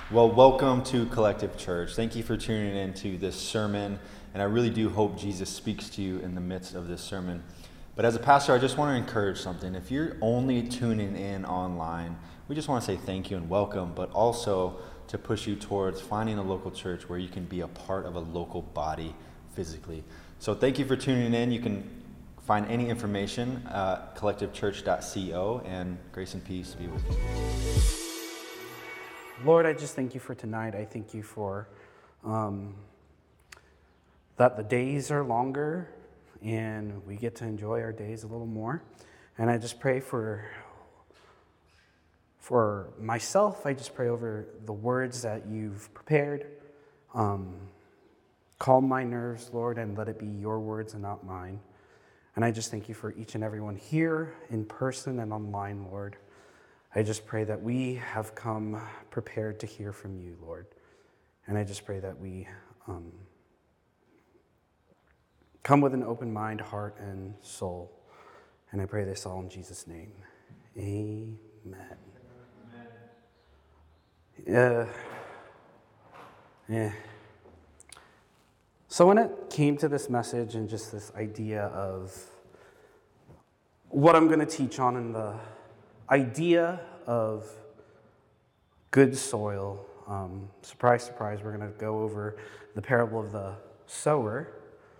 Well, welcome to Collective Church. Thank you for tuning in to this sermon, and I really do hope Jesus speaks to you in the midst of this sermon. But as a pastor, I just want to encourage something. If you're only tuning in online, we just want to say thank you and welcome, but also to push you towards finding a local church where you can be a part of a local body physically. So thank you for tuning in. You can find any information at collectivechurch.co, and grace and peace be with you. Lord, I just thank you for tonight. I thank you for that the days are longer and we get to enjoy our days a little more. And I just pray for myself. I just pray over the words that you've prepared. Calm my nerves, Lord, and let it be your words and not mine. And I just thank you for each and everyone here in person and online, Lord. I just pray that we have come prepared to hear from you, Lord. And I just pray that we come with an open mind, heart, and soul. And I pray this all in Jesus' name. Amen. So when it came to this message and just this idea of what I'm going to teach on in the idea of good soil. Surprise, surprise, we're going to go over the parable of the sower.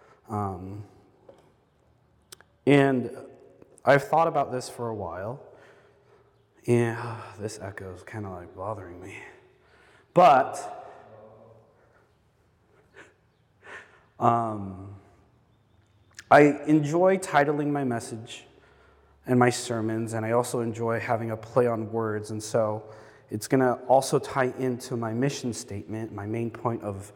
And I've thought about this for a while. And this echo is kind of like bothering me. But I enjoy titling my message and my sermons, and I also enjoy having a play on words, and so it's going to also tie into my mission statement, my main point of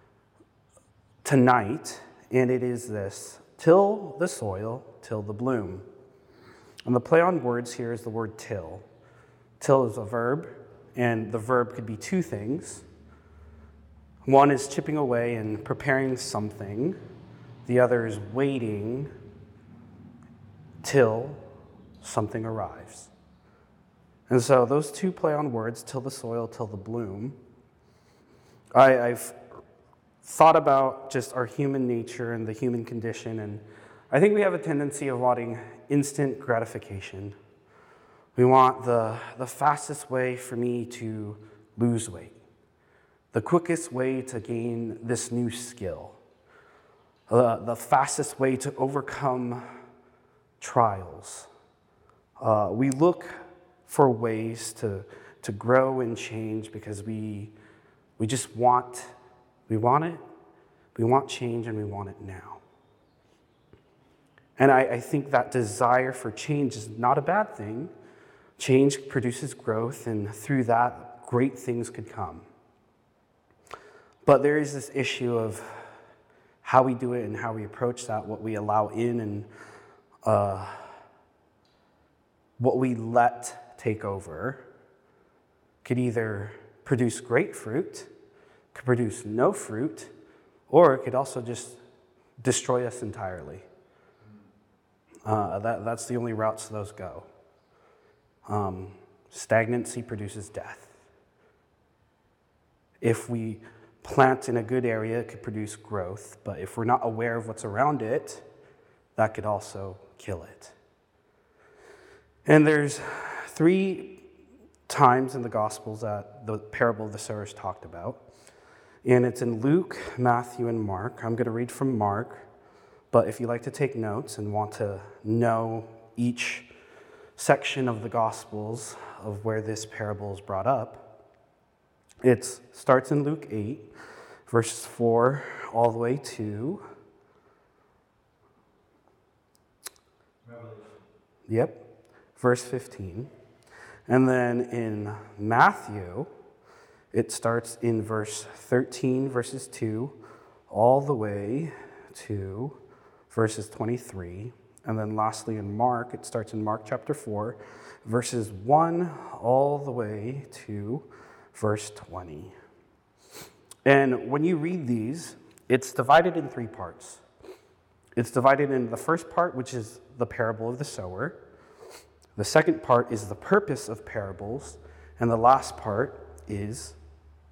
tonight, and it is this: till the soil, till the bloom. And the play on words here is the word till. Till is a verb, and the verb could be two things. One is chipping away and preparing something. The other is waiting till something arrives. And so those two play on words, till the soil, till the bloom. I've thought about just our human nature and the human condition, and I think we have a tendency of wanting instant gratification. We want the fastest way for me to lose weight, the quickest way to gain this new skill, the fastest way to overcome trials. We look for ways to grow and change because we just want change, and we want it now. And I think that desire for change is not a bad thing. Change produces growth, and through that, great things could come. But there is this issue of how we do it and how we approach that, what we allow in, and what we let take over could either produce great fruit, could produce no fruit, or it could also just destroy us entirely. That's the only routes those go. Stagnancy produces death. If we plant in a good area, it could produce growth, but if we're not aware of what's around it, that could also kill it. And there's 3 times in the Gospels that the parable of the sower is talked about. And it's in Luke, Matthew, and Mark. I'm going to read from Mark, but if you like to take notes and want to know each section of the Gospels of where this parable is brought up, it starts in Luke 8, verses 4 all the way to verse 15. And then in Matthew, it starts in verse 13, verses 2, all the way to verses 23. And then lastly in Mark, it starts in Mark chapter 4, verses 1 all the way to verse 20. And when you read these, it's divided in 3 parts. It's divided in the first part, which is the parable of the sower. The second part is the purpose of parables. And the last part is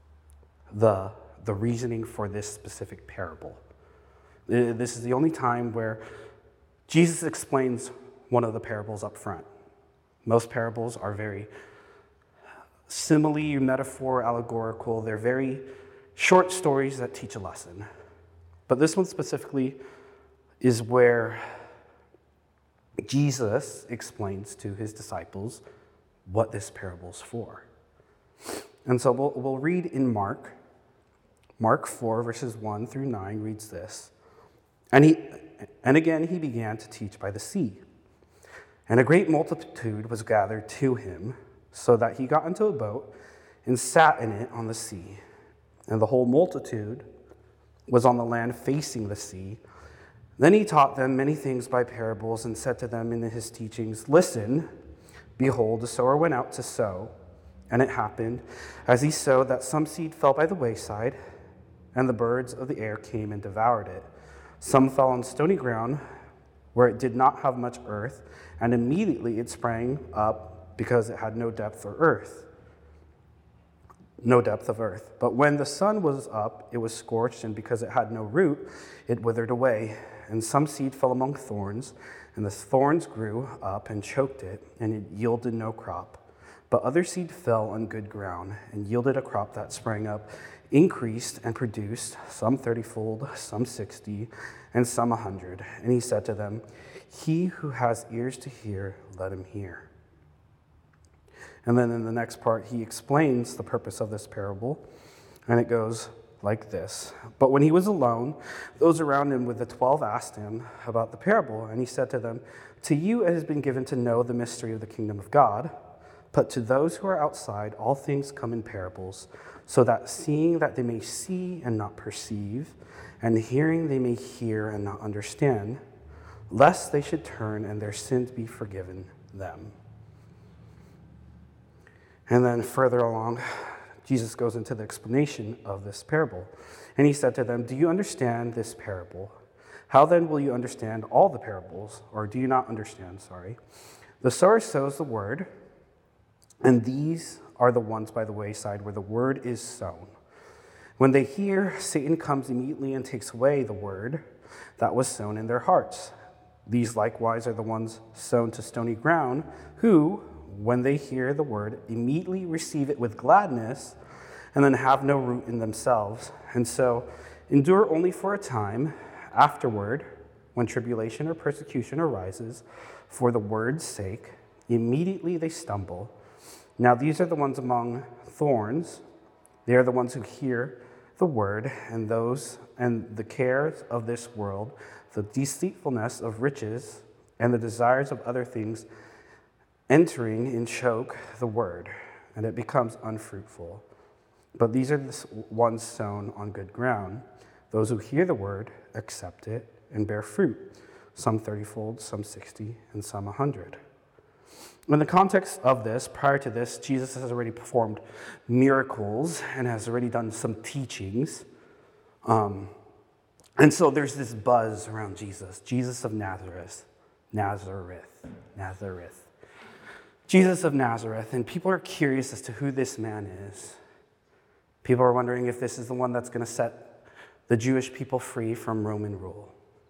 the reasoning for this specific parable. This is the only time where Jesus explains one of the parables up front. Most parables are very simile, metaphor, allegorical. They're very short stories that teach a lesson. But this one specifically is where Jesus explains to his disciples what this parable is for. And so we'll read in Mark. Mark 4, verses 1 through 9 reads this. And again he began to teach by the sea. And a great multitude was gathered to him, so that he got into a boat and sat in it on the sea. And the whole multitude was on the land facing the sea. Then he taught them many things by parables and said to them in his teachings, "Listen, behold, the sower went out to sow. And it happened, as he sowed, that some seed fell by the wayside, and the birds of the air came and devoured it. Some fell on stony ground, where it did not have much earth, and immediately it sprang up because it had no depth of earth. But when the sun was up, it was scorched, and because it had no root, it withered away. And some seed fell among thorns, and the thorns grew up and choked it, and it yielded no crop. But other seed fell on good ground, and yielded a crop that sprang up, increased, and produced, some 30-fold, some 60, and some 100. And he said to them, He who has ears to hear, let him hear." And then in the next part, he explains the purpose of this parable, and it goes like this. "But when he was alone, those around him with the 12 asked him about the parable, and he said to them, To you it has been given to know the mystery of the kingdom of God, but to those who are outside, all things come in parables, so that seeing that they may see and not perceive, and hearing they may hear and not understand, lest they should turn and their sins be forgiven them." And then further along, Jesus goes into the explanation of this parable. And he said to them, "Do you understand this parable? How then will you understand all the parables? Or do you not understand, The sower sows the word, and these are the ones by the wayside where the word is sown. When they hear, Satan comes immediately and takes away the word that was sown in their hearts. These likewise are the ones sown to stony ground, who, when they hear the word, immediately receive it with gladness, and then have no root in themselves, and so endure only for a time. Afterward, when tribulation or persecution arises for the word's sake, immediately they stumble. Now these are the ones among thorns. They are the ones who hear the word, and the cares of this world, the deceitfulness of riches, and the desires of other things entering and choke the word, and it becomes unfruitful. But these are the ones sown on good ground, those who hear the word, accept it, and bear fruit, some 30-fold, some 60, and some 100. In the context of this, prior to this, Jesus has already performed miracles and has already done some teachings. And so there's this buzz around Jesus of Nazareth. Jesus of Nazareth, and people are curious as to who this man is. People are wondering if this is the one that's going to set the Jewish people free from Roman rule.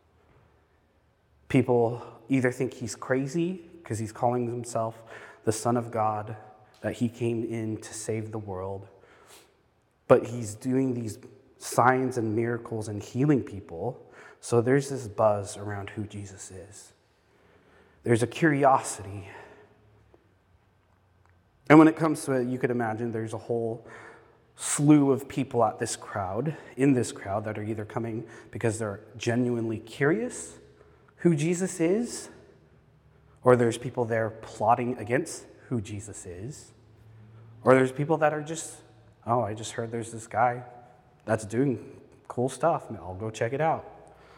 People either think he's crazy because he's calling himself the Son of God, that he came in to save the world, but he's doing these signs and miracles and healing people. So there's this buzz around who Jesus is. There's a curiosity. And when it comes to it, you could imagine there's a whole slew of people in this crowd, that are either coming because they're genuinely curious who Jesus is, or there's people there plotting against who Jesus is, or there's people that are just, I just heard there's this guy that's doing cool stuff. I'll go check it out.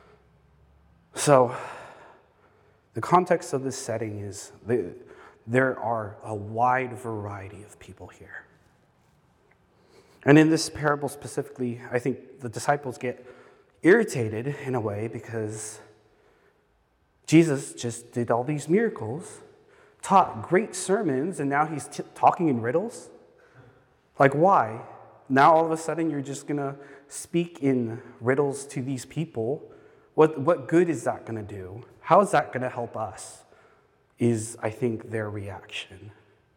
So the context of this setting is there are a wide variety of people here. And in this parable specifically, I think the disciples get irritated in a way because Jesus just did all these miracles, taught great sermons, and now he's talking in riddles. Like, why? now all of a sudden you're just going to speak in riddles to these people. What good is that going to do? How is that going to help us? Is, I think, their reaction.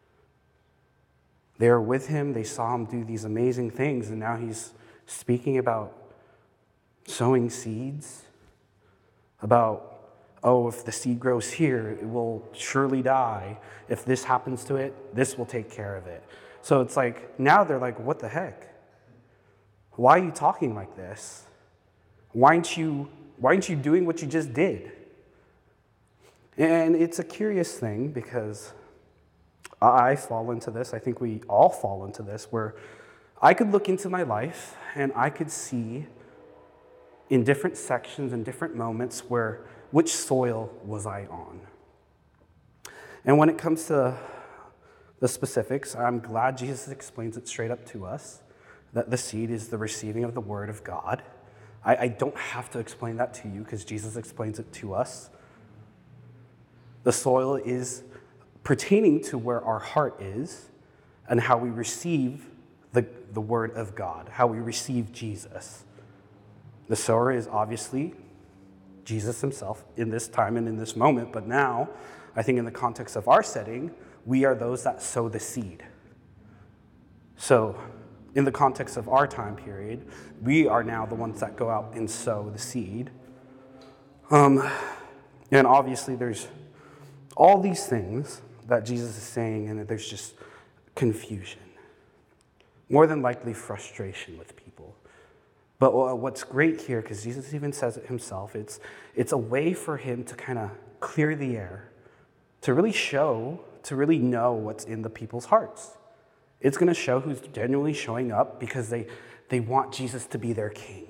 They were with him, they saw him do these amazing things, and now he's speaking about sowing seeds, about, oh, if the seed grows here, it will surely die. If this happens to it, this will take care of it. So it's like, now they're like, what the heck? Why are you talking like this? Why aren't you doing what you just did? And it's a curious thing because I fall into this. I think we all fall into this, where I could look into my life and I could see in different sections and different moments which soil was I on. And when it comes to the specifics, I'm glad Jesus explains it straight up to us, that the seed is the receiving of the word of God. I don't have to explain that to you because Jesus explains it to us. The soil is pertaining to where our heart is and how we receive the word of God, how we receive Jesus. The sower is obviously Jesus himself in this time and in this moment, but now, I think in the context of our setting, we are those that sow the seed. So, in the context of our time period, we are now the ones that go out and sow the seed. And obviously there's all these things that Jesus is saying, and there's just confusion. More than likely frustration with people. But what's great here, because Jesus even says it himself, it's a way for him to kind of clear the air, to really show, to really know what's in the people's hearts. It's going to show who's genuinely showing up because they want Jesus to be their king.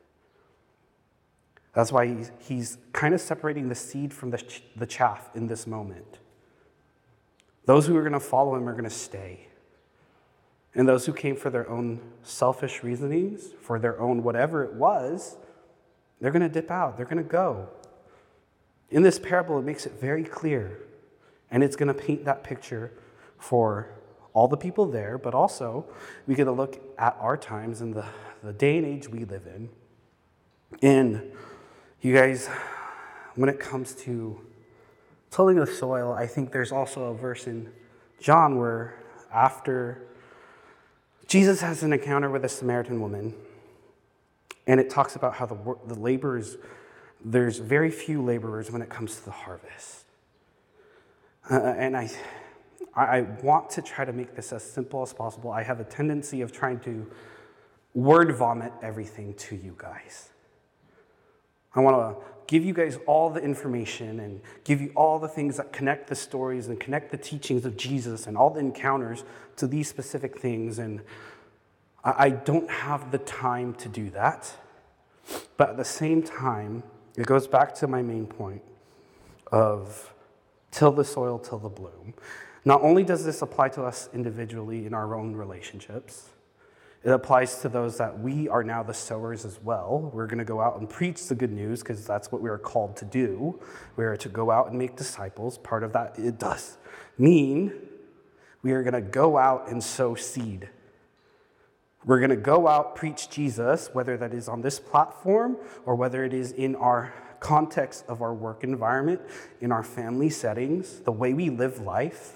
That's why he's kind of separating the seed from the chaff in this moment. Those who are going to follow him are going to stay. And those who came for their own selfish reasonings, for their own whatever it was, they're going to dip out. They're going to go. In this parable, it makes it very clear. And it's going to paint that picture for all the people there, but also we get to look at our times and the day and age we live in. And you guys, when it comes to tilling the soil, I think there's also a verse in John where after Jesus has an encounter with a Samaritan woman, and it talks about how the laborers, there's very few laborers when it comes to the harvest. And I want to try to make this as simple as possible. I have a tendency of trying to word vomit everything to you guys. I want to give you guys all the information and give you all the things that connect the stories and connect the teachings of Jesus and all the encounters to these specific things. And I don't have the time to do that. But at the same time, it goes back to my main point of till the soil, till the bloom. Not only does this apply to us individually in our own relationships, it applies to those that we are now the sowers as well. We're going to go out and preach the good news because that's what we are called to do. We are to go out and make disciples. Part of that, it does mean we are going to go out and sow seed. We're going to go out, preach Jesus, whether that is on this platform or whether it is in our context of our work environment, in our family settings. The way we live life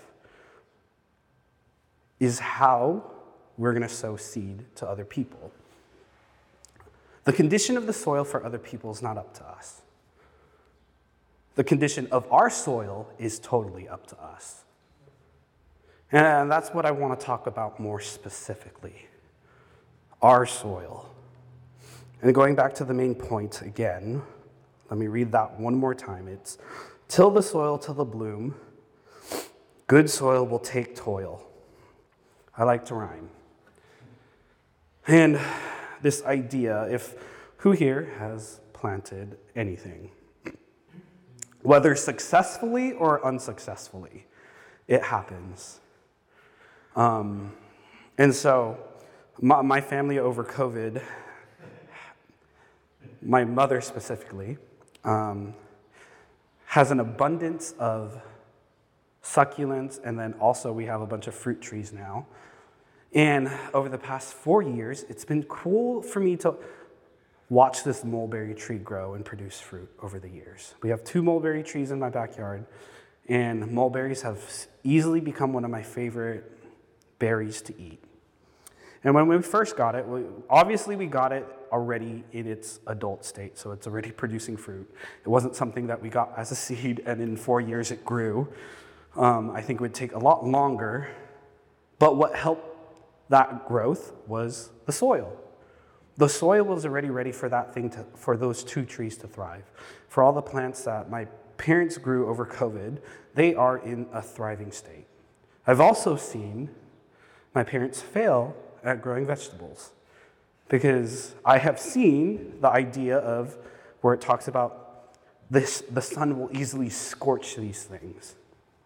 is how we're going to sow seed to other people. The condition of the soil for other people is not up to us. The condition of our soil is totally up to us. And that's what I want to talk about more specifically. Our soil. And going back to the main point again, let me read that one more time. It's, till the soil, till the bloom, good soil will take toil. I like to rhyme. And this idea, who here has planted anything? Whether successfully or unsuccessfully, it happens. And so, my family over COVID, my mother specifically, has an abundance of succulents, and then also we have a bunch of fruit trees now. And over the past 4 years, it's been cool for me to watch this mulberry tree grow and produce fruit over the years. We have 2 mulberry trees in my backyard, and mulberries have easily become one of my favorite berries to eat. And when we first got it, obviously we got it already in its adult state, so it's already producing fruit. It wasn't something that we got as a seed and in 4 years it grew. I think it would take a lot longer, but what helped that growth was the soil. The soil was already ready for for those 2 trees to thrive. For all the plants that my parents grew over COVID, they are in a thriving state. I've also seen my parents fail at growing vegetables, because I have seen the idea of where it talks about the sun will easily scorch these things.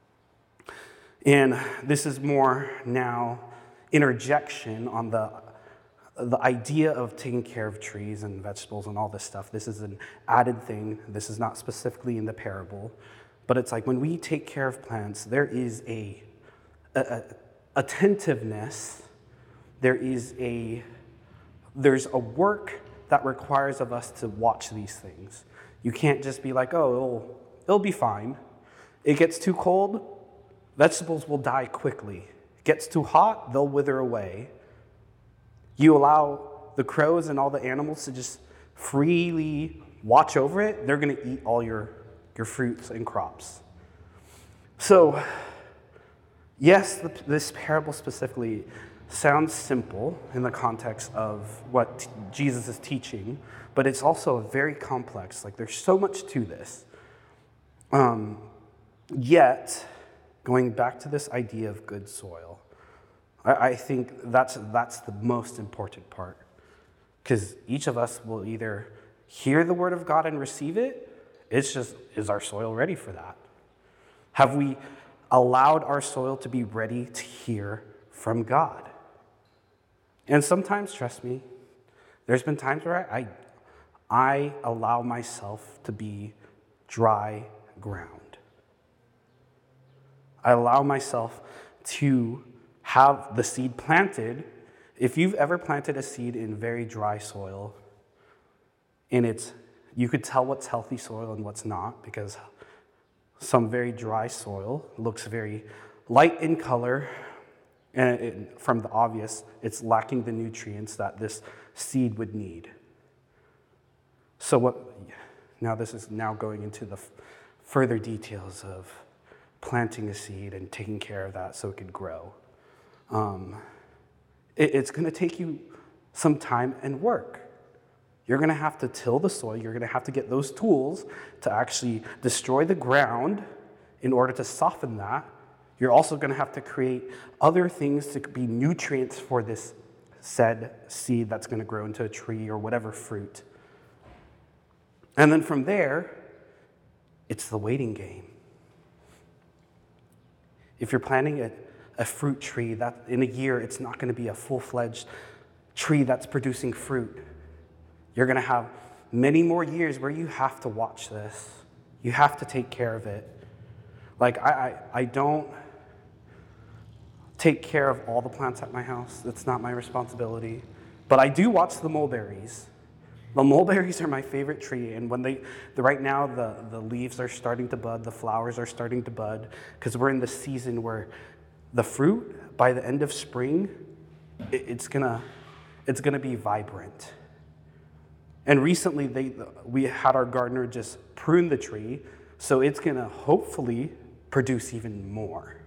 And this is more now interjection on the idea of taking care of trees and vegetables and all this stuff. This is an added thing. This is not specifically in the parable, but it's like when we take care of plants, there is a attentiveness. There's a work that requires of us to watch these things. You can't just be like, oh, it'll be fine. It gets too cold, vegetables will die quickly. It gets too hot, they'll wither away. You allow the crows and all the animals to just freely watch over it, they're going to eat all your fruits and crops. So, yes, this parable specifically sounds simple in the context of what Jesus is teaching, but it's also very complex. Like, there's so much to this. Yet, going back to this idea of good soil, I think that's the most important part, because each of us will either hear the word of God and receive it. It's just, is our soil ready for that? Have we allowed our soil to be ready to hear from God? And sometimes, trust me, there's been times where I allow myself to be dry ground. I allow myself to have the seed planted. If you've ever planted a seed in very dry soil, and you could tell what's healthy soil and what's not, because some very dry soil looks very light in color, and from the obvious, it's lacking the nutrients that this seed would need. So this is now going into the further details of planting a seed and taking care of that so it could grow. It's going to take you some time and work. You're going to have to till the soil. You're going to have to get those tools to actually destroy the ground in order to soften that. You're also going to have to create other things to be nutrients for this said seed that's going to grow into a tree or whatever fruit. And then from there, it's the waiting game. If you're planting a fruit tree, that in a year, it's not going to be a full-fledged tree that's producing fruit. You're going to have many more years where you have to watch this. You have to take care of it. Like, I don't take care of all the plants at my house. That's not my responsibility. But I do watch the mulberries. The mulberries are my favorite tree, and when right now the leaves are starting to bud, the flowers are starting to bud, because we're in the season where the fruit, by the end of spring, it's gonna be vibrant. And recently we had our gardener just prune the tree, so it's gonna hopefully produce even more.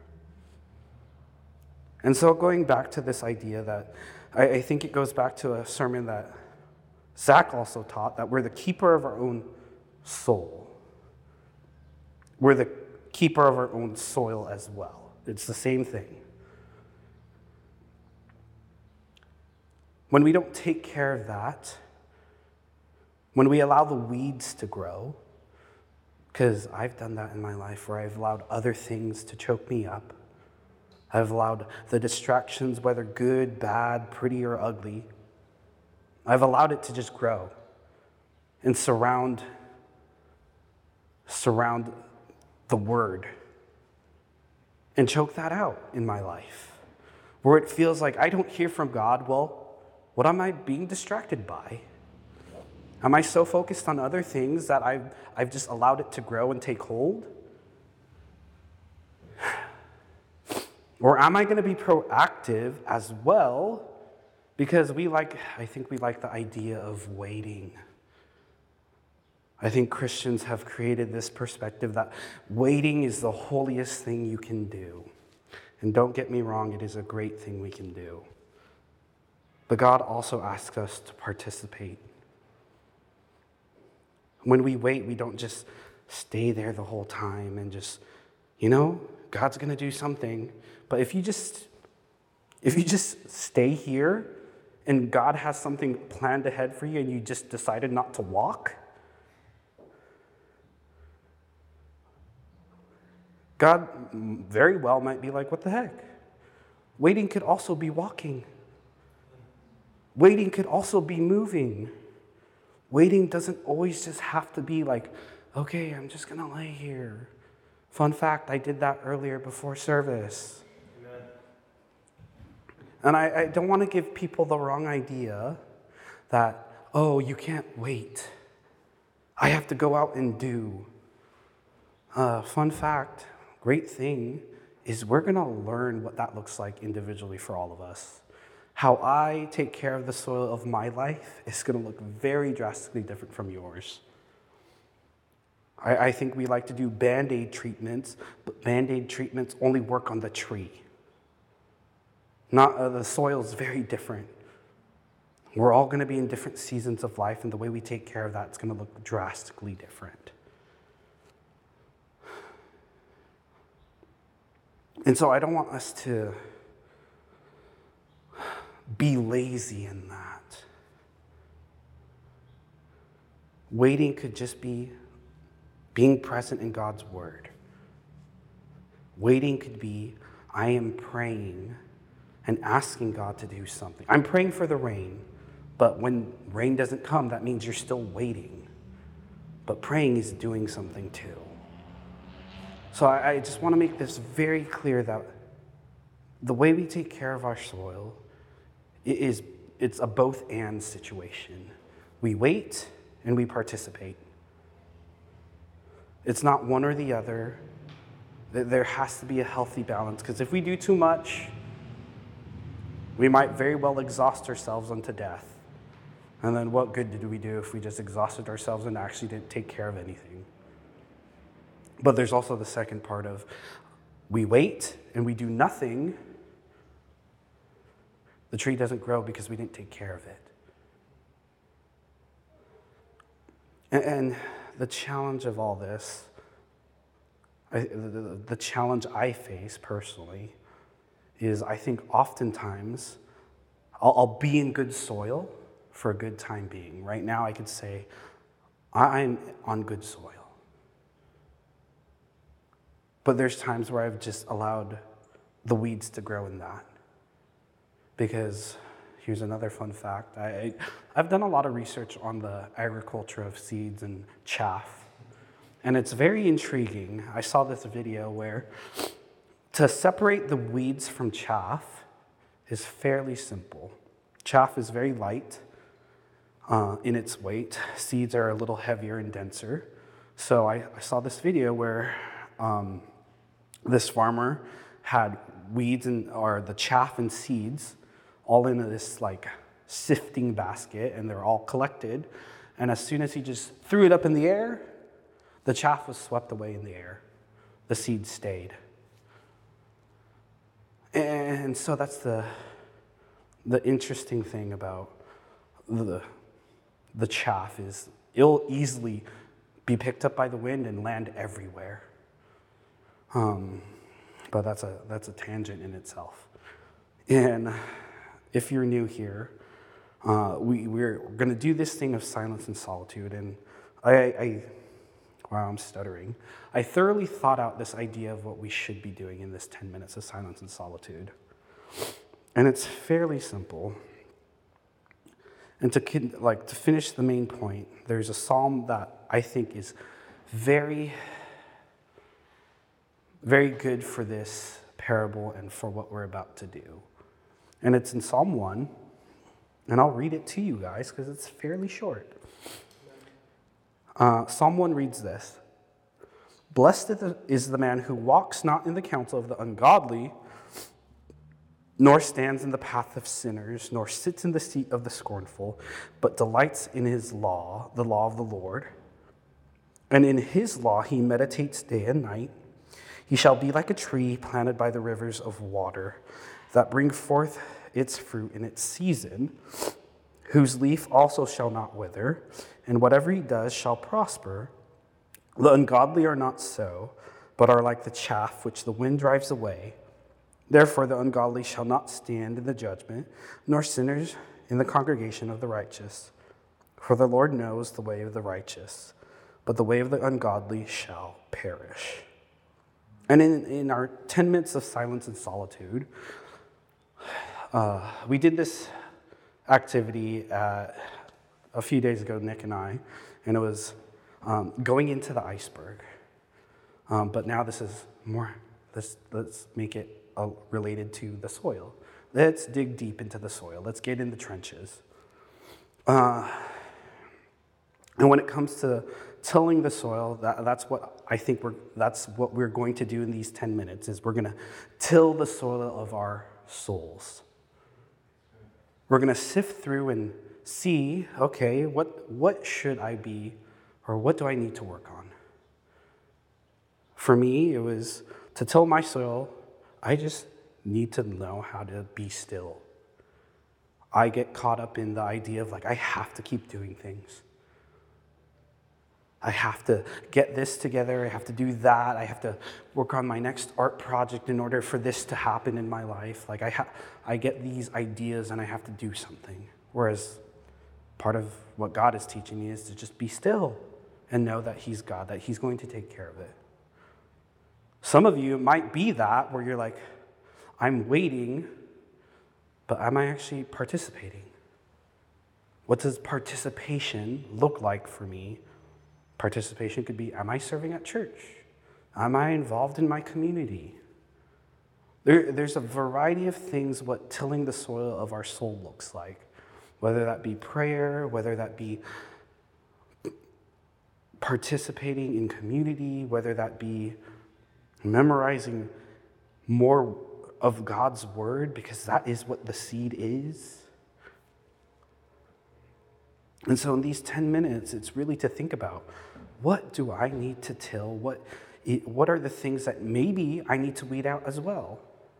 And so going back to this idea that I think it goes back to a sermon that Zach also taught, that we're the keeper of our own soul. We're the keeper of our own soil as well. It's the same thing. When we don't take care of that, when we allow the weeds to grow, because I've done that in my life where I've allowed other things to choke me up. I've allowed the distractions, whether good, bad, pretty, or ugly, I've allowed it to just grow and surround the word and choke that out in my life. where it feels like I don't hear from God, well, what am I being distracted by? Am I so focused on other things that I've just allowed it to grow and take hold? Or am I going to be proactive as well? Because I think we like the idea of waiting. I think Christians have created this perspective that waiting is the holiest thing you can do. And don't get me wrong, it is a great thing we can do. But God also asks us to participate. When we wait, we don't just stay there the whole time and just, God's going to do something. But if you just stay here and God has something planned ahead for you and you just decided not to walk, God very well might be like, what the heck? Waiting could also be walking. Waiting could also be moving. Waiting doesn't always just have to be like, okay, I'm just going to lay here. Fun fact, I did that earlier before service. Amen. And I don't want to give people the wrong idea that, oh, you can't wait. I have to go out and do. Fun fact, great thing is we're going to learn what that looks like individually for all of us. How I take care of the soil of my life is going to look very drastically different from yours. I think we like to do Band-Aid treatments, but Band-Aid treatments only work on the tree. The soil is very different. We're all going to be in different seasons of life, and the way we take care of that is going to look drastically different. And so I don't want us to be lazy in that. Waiting could just be being present in God's word. Waiting could be, I am praying and asking God to do something. I'm praying for the rain, but when rain doesn't come, that means you're still waiting. But praying is doing something too. So I just want to make this very clear that the way we take care of our soil it's a both-and situation. We wait and we participate. It's not one or the other. There has to be a healthy balance, because if we do too much, we might very well exhaust ourselves unto death. And then what good did we do if we just exhausted ourselves and actually didn't take care of anything? But there's also the second part of we wait and we do nothing. The tree doesn't grow because we didn't take care of it. And the challenge of all this, the challenge I face personally, is I think oftentimes I'll be in good soil for a good time being. Right now I could say I'm on good soil. But there's times where I've just allowed the weeds to grow in that. Because here's another fun fact. I've done a lot of research on the agriculture of seeds and chaff. And it's very intriguing. I saw this video where to separate the weeds from chaff is fairly simple. Chaff is very light in its weight. Seeds are a little heavier and denser. So I saw this video where this farmer had weeds or the chaff and seeds all in this like sifting basket, and they're all collected. And as soon as he just threw it up in the air, the chaff was swept away in the air. The seeds stayed. And so that's the interesting thing about the chaff is it'll easily be picked up by the wind and land everywhere. But that's a tangent in itself. And if you're new here, we're going to do this thing of silence and solitude. And I'm stuttering. I thoroughly thought out this idea of what we should be doing in this 10 minutes of silence and solitude. And it's fairly simple. And to finish the main point, there's a psalm that I think is very, very good for this parable and for what we're about to do. And it's in Psalm 1, and I'll read it to you guys because it's fairly short. Psalm 1 reads this: "Blessed is the man who walks not in the counsel of the ungodly, nor stands in the path of sinners, nor sits in the seat of the scornful, but delights in his law, the law of the Lord. And in his law he meditates day and night. He shall be like a tree planted by the rivers of water, that bring forth its fruit in its season, whose leaf also shall not wither, and whatever he does shall prosper. The ungodly are not so, but are like the chaff which the wind drives away. Therefore the ungodly shall not stand in the judgment, nor sinners in the congregation of the righteous. For the Lord knows the way of the righteous, but the way of the ungodly shall perish." And in our 10 minutes of silence and solitude, we did this activity a few days ago, Nick and I, and it was going into the iceberg. But now this is more, let's make it related to the soil. Let's dig deep into the soil. Let's get in the trenches. And when it comes to tilling the soil, that's what I think that's what we're going to do in these 10 minutes, is we're going to till the soil of our souls. We're going to sift through and see, okay, what should I be, or what do I need to work on? For me, it was to till my soil, I just need to know how to be still. I get caught up in the idea of I have to keep doing things. I have to get this together, I have to do that, I have to work on my next art project in order for this to happen in my life. I get these ideas and I have to do something. Whereas part of what God is teaching me is to just be still and know that He's God, that He's going to take care of it. Some of you, it might be that where you're like, I'm waiting, but am I actually participating? What does participation look like for me? Participation could be, am I serving at church? Am I involved in my community? There's a variety of things what tilling the soil of our soul looks like, whether that be prayer, whether that be participating in community, whether that be memorizing more of God's word, because that is what the seed is. And so in these 10 minutes, it's really to think about, what do I need to till? What are the things that maybe I need to weed out as well?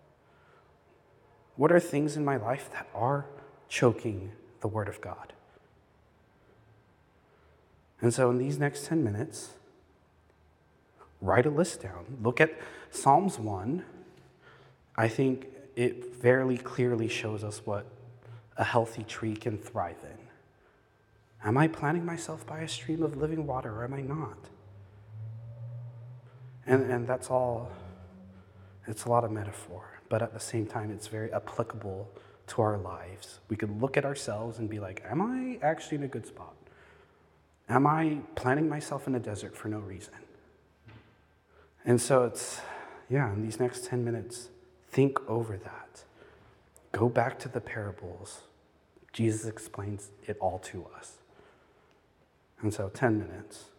What are things in my life that are choking the word of God? And so in these next 10 minutes, write a list down. Look at Psalms 1. I think it fairly clearly shows us what a healthy tree can thrive in. Am I planting myself by a stream of living water, or am I not? And that's all, it's a lot of metaphor, but at the same time, it's very applicable to our lives. We could look at ourselves and be like, am I actually in a good spot? Am I planting myself in a desert for no reason? And so in these next 10 minutes, think over that. Go back to the parables. Jesus explains it all to us. And so 10 minutes.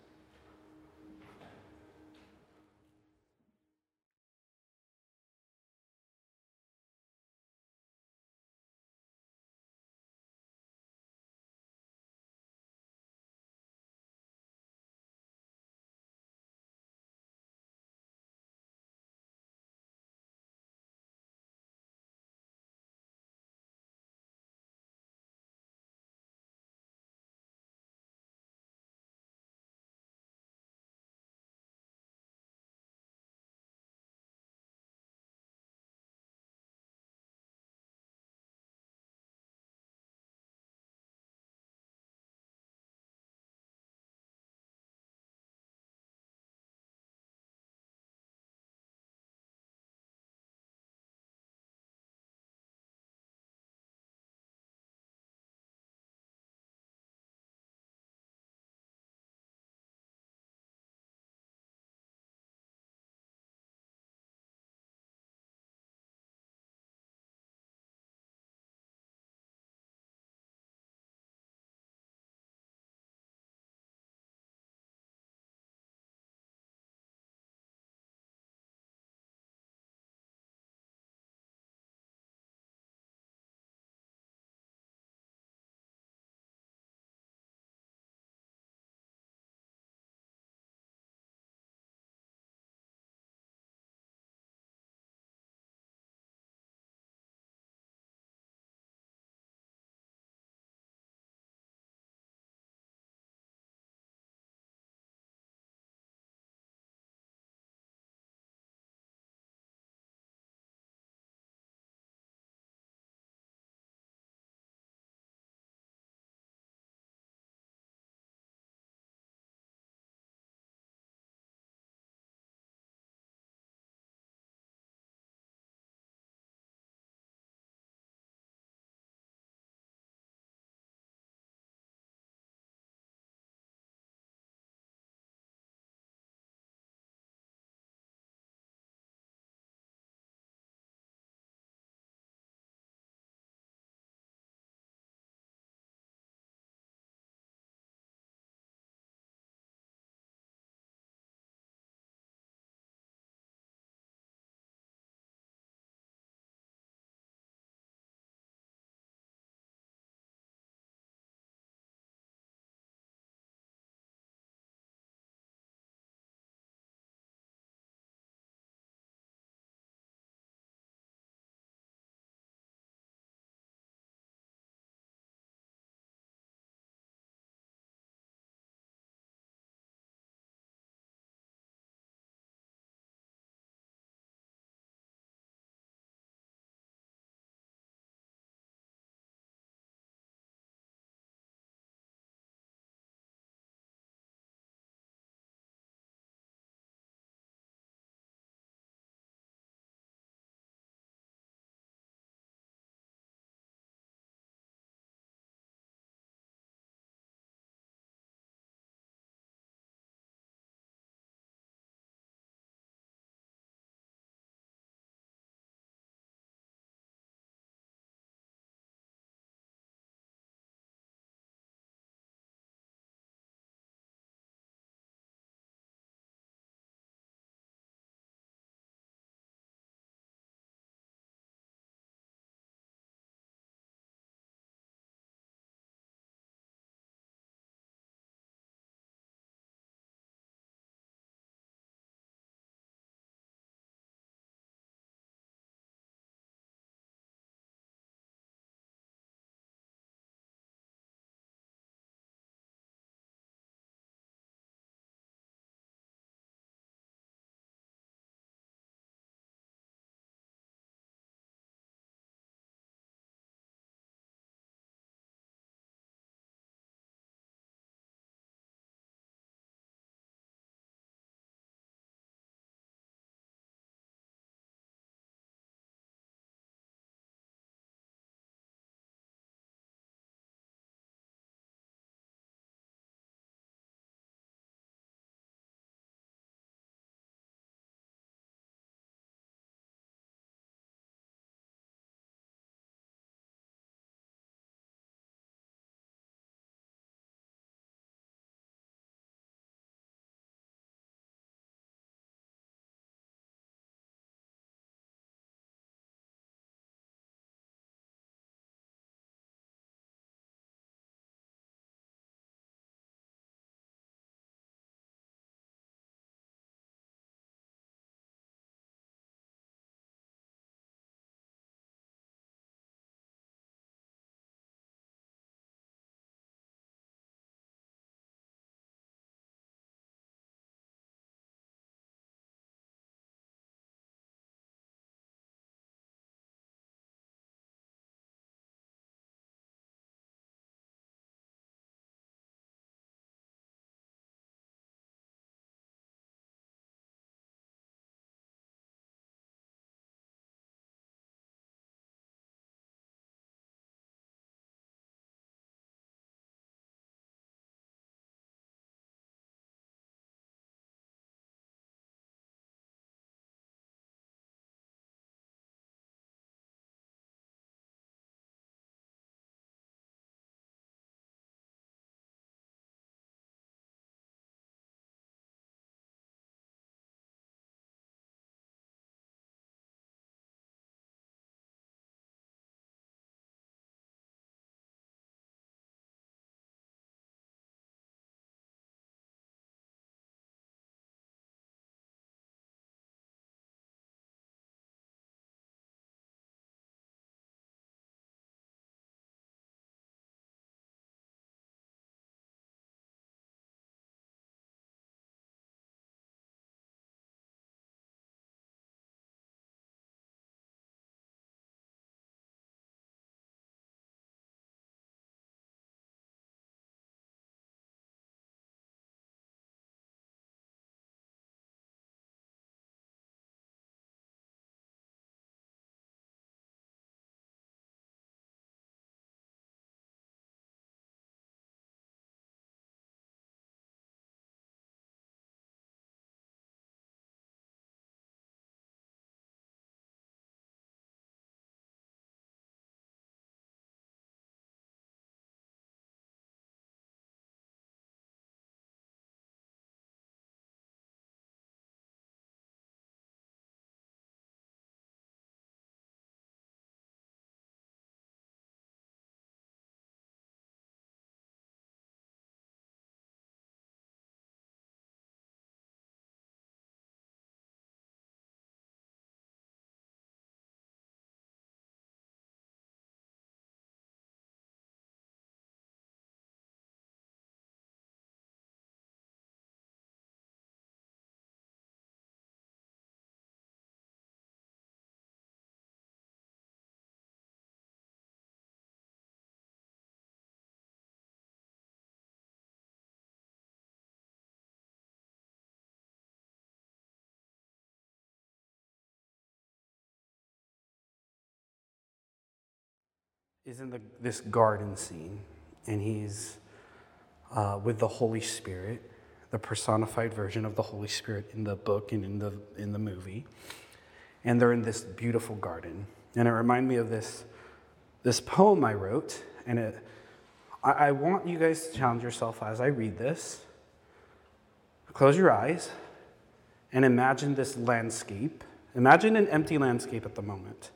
is in this garden scene, and he's with the Holy Spirit, the personified version of the Holy Spirit in the book and in the movie. And they're in this beautiful garden. And it reminded me of this poem I wrote. And I want you guys to challenge yourself as I read this. Close your eyes and imagine this landscape. Imagine an empty landscape at the moment.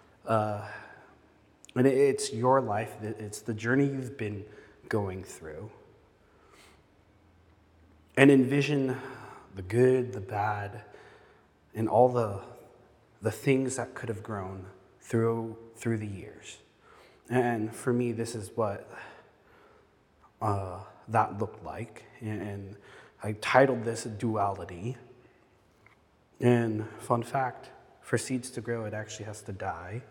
And it's your life. It's the journey you've been going through. And envision the good, the bad, and all the things that could have grown through the years. And for me, this is what that looked like. And I titled this Duality. And fun fact, for seeds to grow, it actually has to die.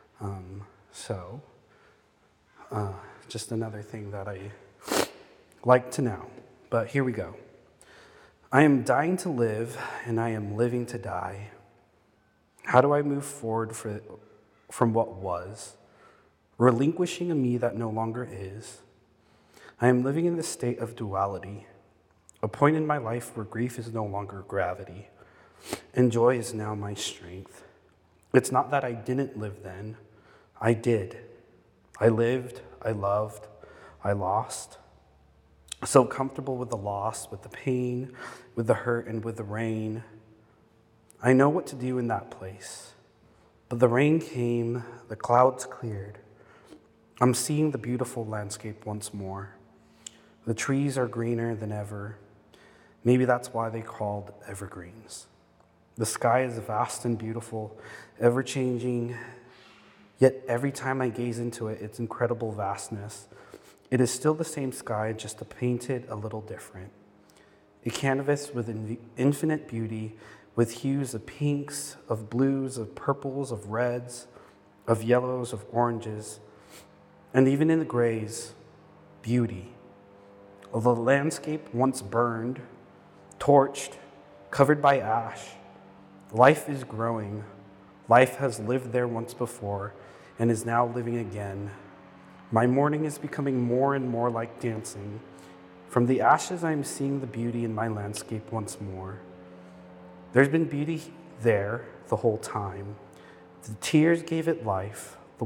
Just another thing that I like to know. But here we go. I am dying to live, and I am living to die. How do I move forward from what was, relinquishing a me that no longer is? I am living in the state of duality, a point in my life where grief is no longer gravity, and joy is now my strength. It's not that I didn't live then. I did. I lived, I loved, I lost. So comfortable with the loss, with the pain, with the hurt, and with the rain. I know what to do in that place. But the rain came, the clouds cleared. I'm seeing the beautiful landscape once more. The trees are greener than ever. Maybe that's why they're called evergreens. The sky is vast and beautiful, ever-changing, yet every time I gaze into it, its incredible vastness. It is still the same sky, just painted a little different. A canvas with infinite beauty, with hues of pinks, of blues, of purples, of reds, of yellows, of oranges, and even in the grays, beauty. Although the landscape once burned, torched, covered by ash, life is growing. Life has lived there once before and is now living again. My morning is becoming more and more like dancing. From the ashes, I am seeing the beauty in my landscape once more. There's been beauty there the whole time. The tears gave it life. The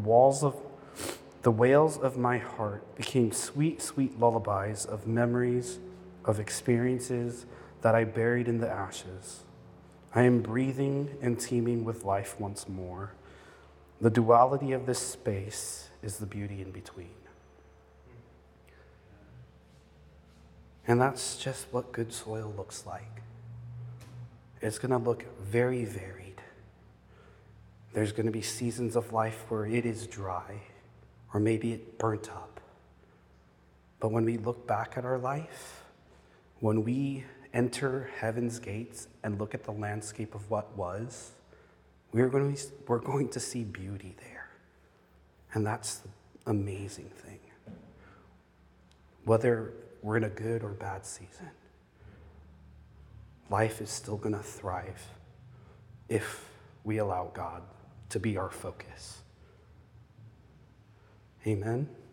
wails of my heart became sweet, sweet lullabies of memories, of experiences that I buried in the ashes. I am breathing and teeming with life once more. The duality of this space is the beauty in between. And that's just what good soil looks like. It's going to look very varied. There's going to be seasons of life where it is dry, or maybe it burnt up. But when we look back at our life, when we enter heaven's gates and look at the landscape of what was, we're going to see beauty there. And that's the amazing thing. Whether we're in a good or bad season, life is still going to thrive if we allow God to be our focus. Amen.